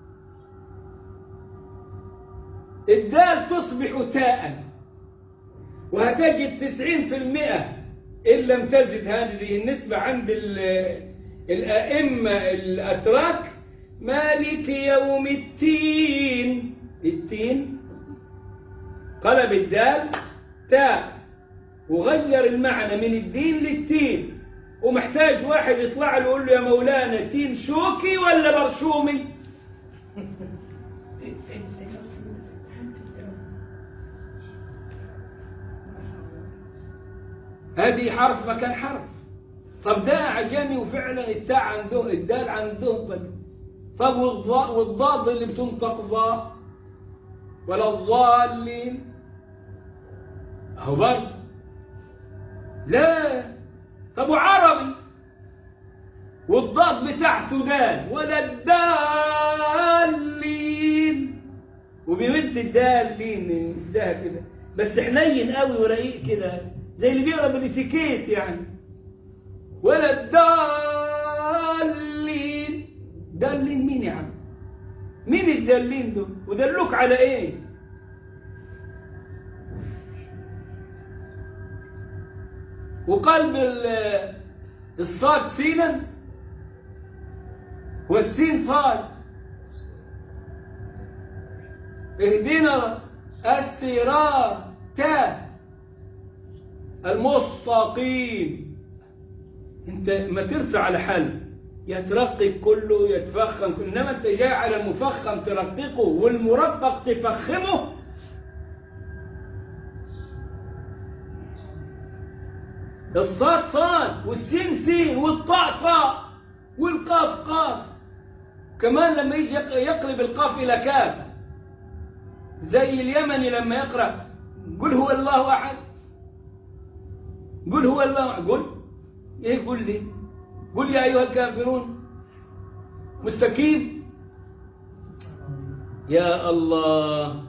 الدال تصبح تاء، وهتجد تسعين في المئة إن لم تزد هذه النسبة عند الأئمة الأتراك مالك يوم التين. التين قلب الدال تاء وغير المعنى من الدين للتين، ومحتاج واحد يطلع له يقول له يا مولانا تين شوكي ولا برشومي؟ هذه حرف مكان حرف. طب ده أعجمي وفعلا التاء عنده الدال عنده. طب والضاد اللي بتنطق ضاء ولا الضالين أهو برضه لا. طب وعربي والضاد بتاعته دال ولا الدالين، وبيمد الدالين ده كده بس حنين قوي ورقيق كده زي اللي بيقرا بالاتيكيت يعني. ولا الدالين. دالين مين يا عم؟ مين الدالين دول؟ ودلوك على ايه؟ وقلب الصاد سينا والسين صاد. اهدنا الصراط المستقيم. انت ما ترسى على حل، يترقق كله يتفخم كله، انما انت جاي على المفخم ترققه والمرقق تفخمه. الصاد صاد والسين سين والطاء طاء والقاف قاف. كمان لما يجي يقلب القاف الى كاف زي اليمني لما يقرأ قل هو الله احد، قل هو الله احد، قل ايه قل لي؟ قل يا ايها الكافرون مستقيم. يا الله،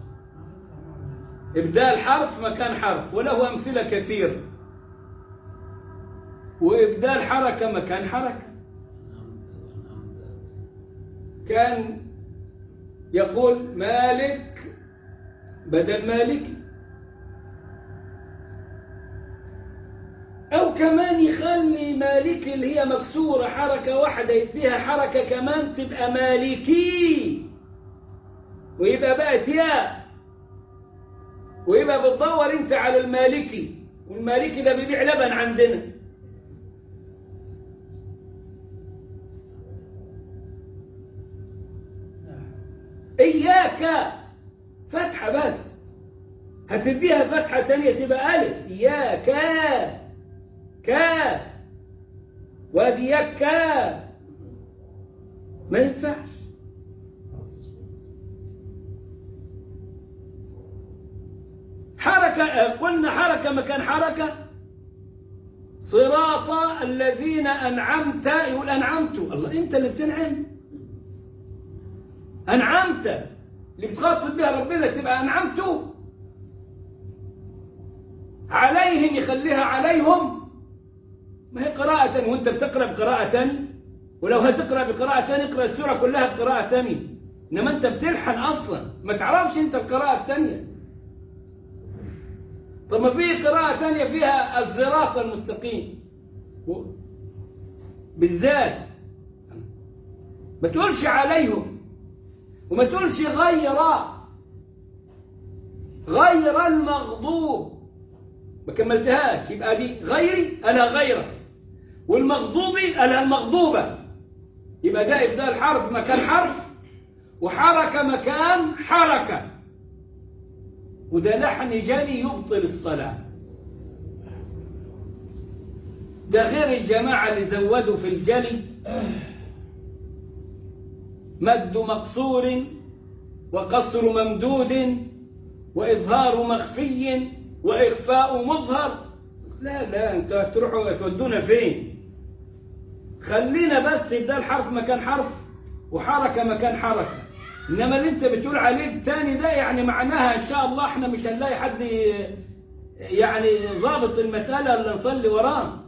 ابدال حرف مكان حرف وله امثله كثير، وابدال حركه مكان حركه. كان يقول مالك بدل مالك، أو كمان يخلي مالك اللي هي مكسورة حركة واحدة يديها حركة كمان تبقى مالكي، ويبقى بقى تياء، ويبقى بتدور انت على المالكي، والمالكي ده بيبيع لبن عندنا. إياك فتحة بس، هتديها فتحة تانية تبقى ألف، يا كا كا، وادي يكا، ما ينفعش. حركة، قلنا حركة مكان حركة. صراط الذين أنعمت، يقول أنعمت، الله أنت اللي بتنعم. أنعمت اللي بتخاطب بها ربنا تبقى أنعمت. عليهم يخليها عليهم، ما هي قراءة، وانت بتقرأ بقراءة تاني، ولو هتقرأ بقراءة تاني اقرأ السورة كلها بقراءة تانية، انما انت بتلحن اصلا ما تعرفش انت القراءة التانية. طب ما في قراءة تانية فيها الصراط المستقيم بالذات، ما تقولش عليهم وما تقولش غير غير المغضوب، ما كملتهاش، يبقى دي غيري أنا غيره، والمغضوبي أنا المغضوبة، يبقى ده إبدال حرف مكان حرف وحركة مكان حركة، وده لحن جلي يبطل الصلاة. ده غير الجماعة اللي زودوا في الجلي مد مقصور وقصر ممدود وإظهار مخفي وإخفاء مظهر. لا لا، أنت هتروحوا تودونا فين؟ خلينا بس إبدال حرف مكان حرف وحركة مكان حركة، إنما اللي أنت بتقول عليه الثاني ده يعني معناها إن شاء الله إحنا مش هنلاقي حد يعني ضابط المسألة اللي نصلي وراه.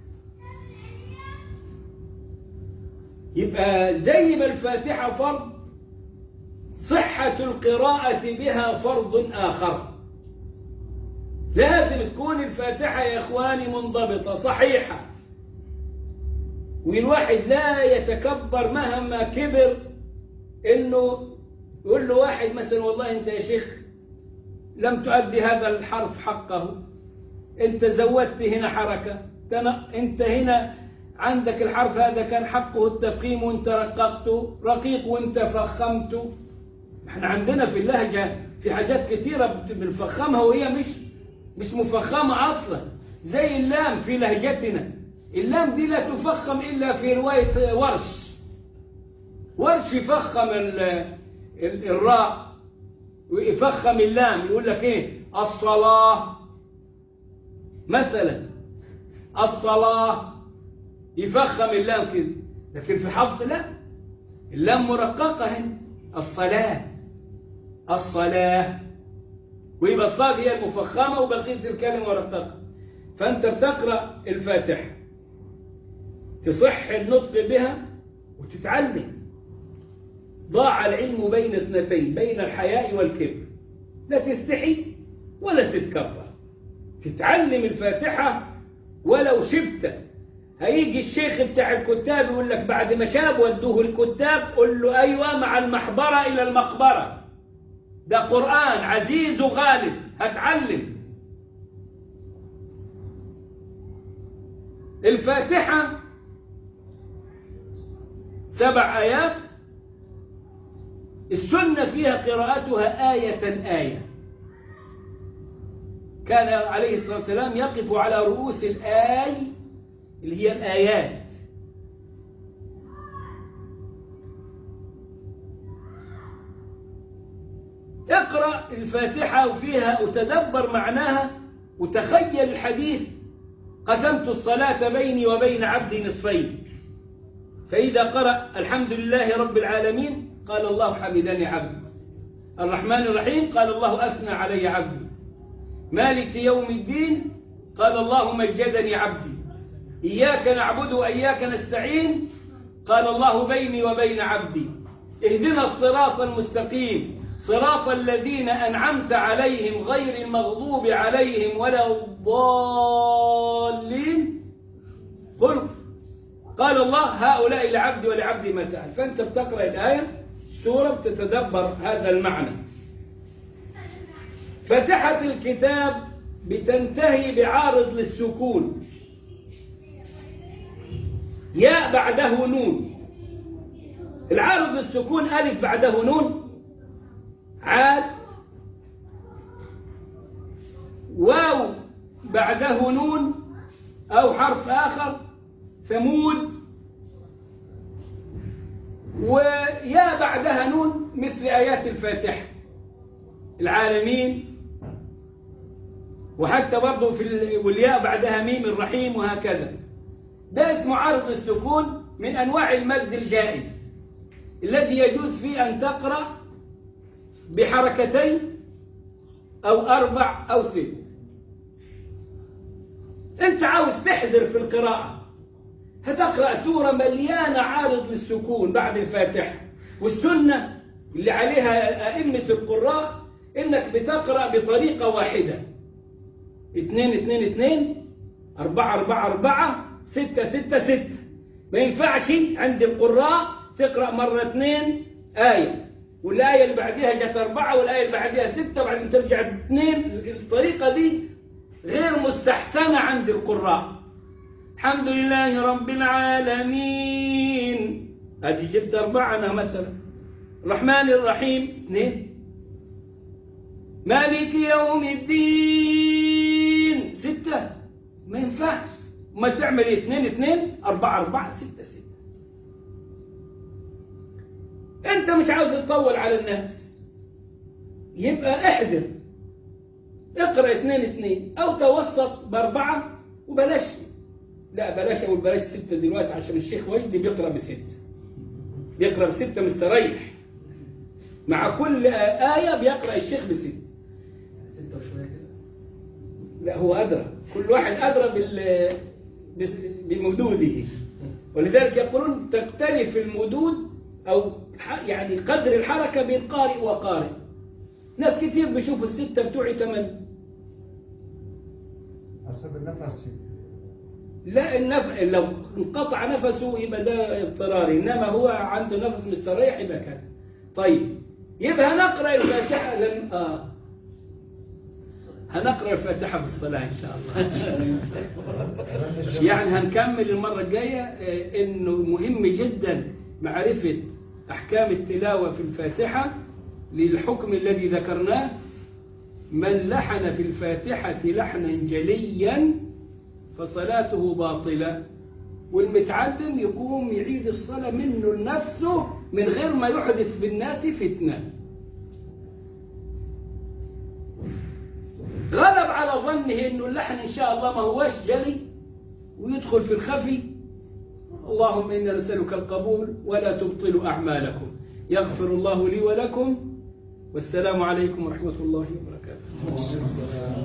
يبقى زي ما الفاتحة فرض، صحة القراءة بها فرض آخر. لازم تكون الفاتحة يا إخواني منضبطة صحيحة، والواحد لا يتكبر مهما كبر إنه يقول له واحد مثلا والله أنت يا شيخ لم تؤدي هذا الحرف حقه، أنت زودت هنا حركة، أنت هنا عندك الحرف هذا كان حقه التفخيم وأنت رققته، رقيق وأنت فخمته. احنا عندنا في اللهجة في حاجات كثيرة بنفخمها وهي مش مش مفخمة أصلا، زي اللام في لهجتنا، اللام دي لا تفخم إلا في رواية ورش. ورش يفخم ال ال الراء ويفخم اللام، يقول لك إيه الصلاة مثلا، الصلاة يفخم اللام كده، لكن في حفص لا، اللام مرققة هنا، الصلاة الصلاة، ويبقى الصاد هي المفخمة وبقية الكلمة مرققة. فأنت بتقرأ الفاتحة تصح النطق بها وتتعلم. ضاع العلم بين اثنتين، بين الحياء والكبر، لا تستحي ولا تتكبر، تتعلم الفاتحة ولو شبت. هيجي الشيخ بتاع الكتاب يقول لك بعد ما شاب ودوه الكتاب، قل له أيوة مع المحبرة إلى المقبرة، ده قرآن عزيز وغالب، هتعلم. الفاتحة سبع آيات، السنة فيها قراءتها آية آية. كان عليه الصلاة والسلام يقف على رؤوس الآي اللي هي الآيات. اقرأ الفاتحة وفيها وتدبر معناها وتخيل الحديث: قسمت الصلاة بيني وبين عبدي نصفين، فإذا قرأ الحمد لله رب العالمين قال الله حمدني عبدي، الرحمن الرحيم قال الله أثنى علي عبدي، مالك يوم الدين قال الله مجدني عبدي، إياك نعبد وإياك نستعين قال الله بيني وبين عبدي، اهدنا الصراط المستقيم صراط الذين أنعمت عليهم غير المغضوب عليهم ولا الضالين، قل قال الله هؤلاء لعبدي ولعبدي ما سأل. فأنت بتقرأ الآية سورة بتتدبر هذا المعنى. فاتحة الكتاب بتنتهي بعارض للسكون، ياء بعده نون، العارض للسكون ألف بعده نون، عاد واو بعده نون أو حرف آخر ثمود، ويا بعدها نون مثل آيات الفاتحة العالمين، وحتى برضه في ال... والياء بعدها ميم الرحيم وهكذا. ده اسمه عرض السكون من أنواع المد الجائز الذي يجوز فيه أن تقرأ بحركتين أو أربع أو ست. أنت عاوز تحذر في القراءة، هتقرأ سورة مليانة عارض للسكون بعد الفاتحة، والسنة اللي عليها أئمة القراء إنك بتقرأ بطريقة واحدة، اثنين اثنين اثنين، أربعة أربعة أربعة، ستة ستة ستة. ما ينفعش عند القراء تقرأ مرة اثنين آية والآية اللي بعدها جت أربعة والآية اللي بعدها ستة وبعدين ترجع اثنين. الطريقة دي غير مستحسنة عند القراء. الحمد لله رب العالمين، هذه جبت أربعة أنا مثلا. الرحمن الرحيم اثنين. مالك يوم الدين ستة. ما ينفعش. ما تعمل اثنين اثنين، أربعة أربعة، ستة ستة. أنت مش عاوز تطول على الناس، يبقى احذر، اقرأ اثنين اثنين أو توسط بأربعة وبلاش. لا بلاش أقول بلاش ستة دلوقتي عشان الشيخ وجدي بيقرأ بستة، بيقرأ بستة مستريح. مع كل آية بيقرأ الشيخ بستة. ستة وشوية كده. لا هو أدرى، كل واحد أدرى بال بمدوده، ولذلك يقولون تختلف المدود أو يعني قدر الحركة بين قارئ وقارئ. ناس كثير بيشوفوا الستة بتوعي ثمانية. حسب النفس. لا النفس لو انقطع نفسه يبقى ده اضطراري، إنما هو عنده نفس مستريح يبقى كده. طيب يبقى هنقرأ الفاتحة لم... آه. هنقرأ الفاتحة في الصلاة إن شاء الله. يعني هنكمل المرة الجاية. إنه مهم جدا معرفة أحكام التلاوة في الفاتحة للحكم الذي ذكرناه. من لحن في الفاتحة لحنا جليا فصلاته باطلة، والمتعلم يقوم يعيد الصلاة منه لنفسه من غير ما يحدث بالناس فتنة. غلب على ظنه انه اللحن ان شاء الله ما هوش جلي ويدخل في الخفي. اللهم إنا نسألك القبول ولا تبطلوا أعمالكم. يغفر الله لي ولكم، والسلام عليكم ورحمة الله وبركاته.